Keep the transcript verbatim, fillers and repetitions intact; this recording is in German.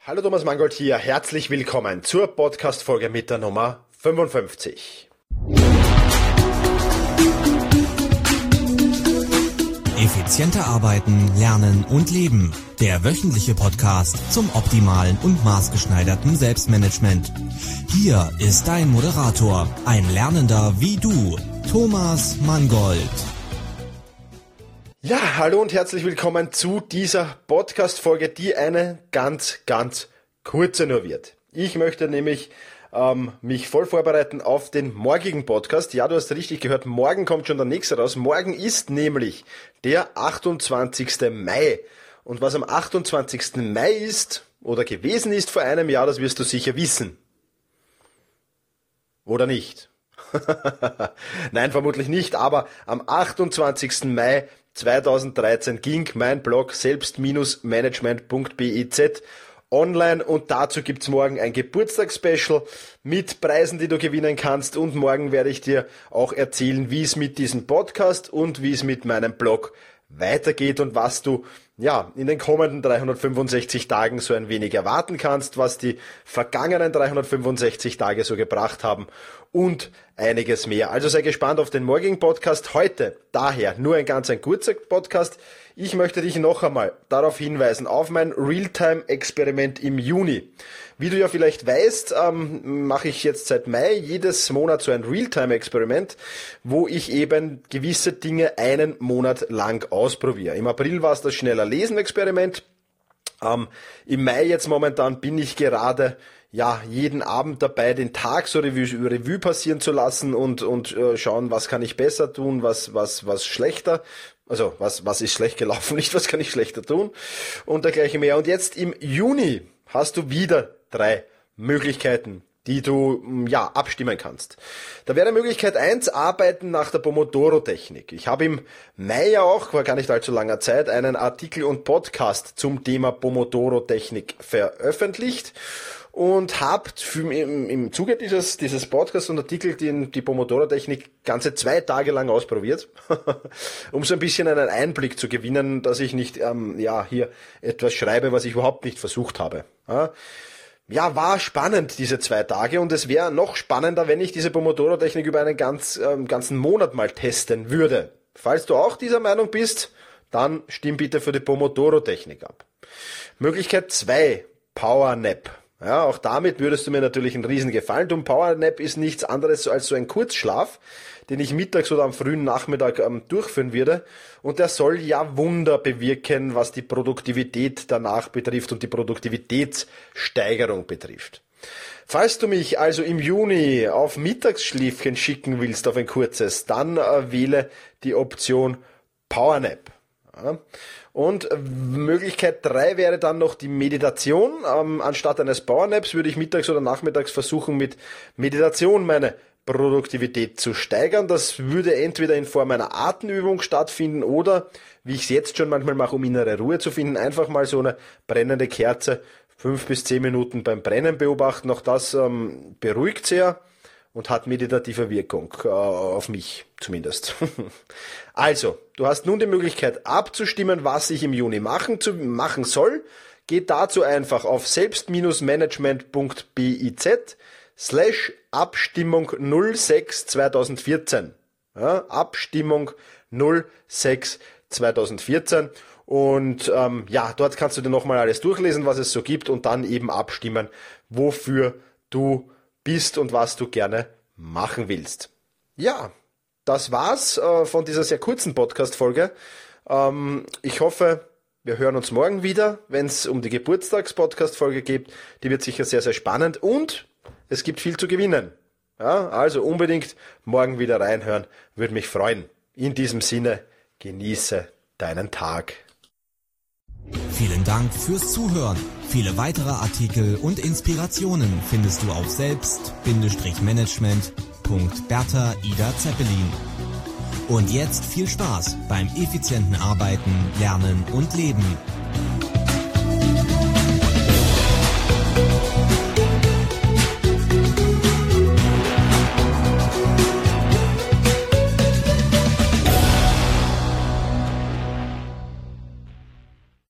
Hallo, Thomas Mangold hier, herzlich willkommen zur Podcast-Folge mit der Nummer fünfundfünfzig. Effizienter arbeiten, lernen und leben. Der wöchentliche Podcast zum optimalen und maßgeschneiderten Selbstmanagement. Hier ist dein Moderator, ein Lernender wie du, Thomas Mangold. Ja, hallo und herzlich willkommen zu dieser Podcast-Folge, die eine ganz, ganz kurze nur wird. Ich möchte nämlich ähm, mich voll vorbereiten auf den morgigen Podcast. Ja, du hast richtig gehört, morgen kommt schon der nächste raus. Morgen ist nämlich der achtundzwanzigsten Mai. Und was am achtundzwanzigsten Mai ist oder gewesen ist vor einem Jahr, das wirst du sicher wissen. Oder nicht? Nein, vermutlich nicht, aber am achtundzwanzigsten Mai zweitausenddreizehn ging mein Blog selbst Management punkt biz online und dazu gibt's morgen ein Geburtstagsspecial mit Preisen, die du gewinnen kannst, und morgen werde ich dir auch erzählen, wie es mit diesem Podcast und wie es mit meinem Blog weitergeht und was du ja in den kommenden dreihundertfünfundsechzig Tagen so ein wenig erwarten kannst, was die vergangenen dreihundertfünfundsechzig Tage so gebracht haben und einiges mehr. Also sei gespannt auf den morgigen Podcast. Heute daher nur ein ganz ein kurzer Podcast. Ich möchte dich noch einmal darauf hinweisen, auf mein Realtime-Experiment im Juni. Wie du ja vielleicht weißt, ähm, mache ich jetzt seit Mai jedes Monat so ein Realtime-Experiment, wo ich eben gewisse Dinge einen Monat lang ausprobiere. Im April war es das schneller Lesen-Experiment. Ähm, Im Mai jetzt momentan bin ich gerade ja jeden Abend dabei, den Tag so Revue, Revue passieren zu lassen und und äh, schauen, was kann ich besser tun, was was was schlechter. Also, was, was ist schlecht gelaufen, nicht was kann ich schlechter tun und dergleichen mehr. Und jetzt im Juni hast du wieder drei Möglichkeiten, die du, ja, abstimmen kannst. Da wäre Möglichkeit eins, arbeiten nach der Pomodoro-Technik. Ich habe im Mai ja auch, vor gar nicht allzu langer Zeit, einen Artikel und Podcast zum Thema Pomodoro-Technik veröffentlicht. Und habe im, im Zuge dieses, dieses Podcasts und Artikel die, die Pomodoro-Technik ganze zwei Tage lang ausprobiert, um so ein bisschen einen Einblick zu gewinnen, dass ich nicht ähm, ja hier etwas schreibe, was ich überhaupt nicht versucht habe. Ja, ja, war spannend diese zwei Tage, und es wäre noch spannender, wenn ich diese Pomodoro-Technik über einen ganz, ähm, ganzen Monat mal testen würde. Falls du auch dieser Meinung bist, dann stimm bitte für die Pomodoro-Technik ab. Möglichkeit zwei, Powernap. Ja, auch damit würdest du mir natürlich einen riesen Gefallen tun. Powernap ist nichts anderes als so ein Kurzschlaf, den ich mittags oder am frühen Nachmittag ähm, durchführen würde. Und der soll ja Wunder bewirken, was die Produktivität danach betrifft und die Produktivitätssteigerung betrifft. Falls du mich also im Juni auf Mittagsschläfchen schicken willst, auf ein kurzes, dann äh, wähle die Option Powernap. Ja. Und Möglichkeit drei wäre dann noch die Meditation. Ähm, anstatt eines Powernaps würde ich mittags oder nachmittags versuchen, mit Meditation meine Produktivität zu steigern. Das würde entweder in Form einer Atemübung stattfinden oder, wie ich es jetzt schon manchmal mache, um innere Ruhe zu finden, einfach mal so eine brennende Kerze fünf bis zehn Minuten beim Brennen beobachten. Auch das ähm, beruhigt sehr und hat meditative Wirkung, äh, auf mich zumindest. Also, du hast nun die Möglichkeit abzustimmen, was ich im Juni machen, zu, machen soll. Geht dazu einfach auf selbst-management punkt biz slash Abstimmung null sechs zweitausendvierzehn. Ja, Abstimmung null sechs zweitausendvierzehn. Und ähm, ja, dort kannst du dir nochmal alles durchlesen, was es so gibt, und dann eben abstimmen, wofür du bist und was du gerne machen willst. Ja, das war's äh, von dieser sehr kurzen Podcast-Folge. Ähm, ich hoffe, wir hören uns morgen wieder, wenn es um die Geburtstags-Podcast-Folge geht. Die wird sicher sehr, sehr spannend und es gibt viel zu gewinnen. Ja, also unbedingt morgen wieder reinhören, würde mich freuen. In diesem Sinne, genieße deinen Tag. Vielen Dank fürs Zuhören. Viele weitere Artikel und Inspirationen findest du auf selbst-management punkt bertha ida zeppelin. Und jetzt viel Spaß beim effizienten Arbeiten, Lernen und Leben.